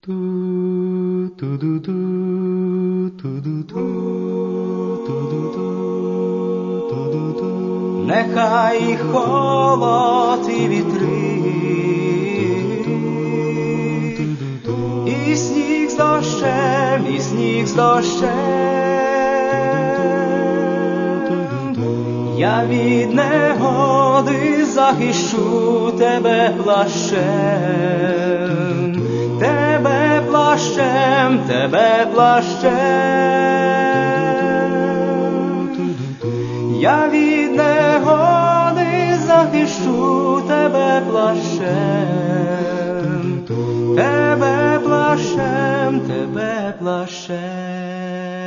Нехай і холод, і вітри, і сніг з дощем, і сніг з дощем, я від негоди захищу тебе плащем, тебе плащем, тебе плащем. Я від негоди захищу тебе плащем, тебе плащем, тебе плащем.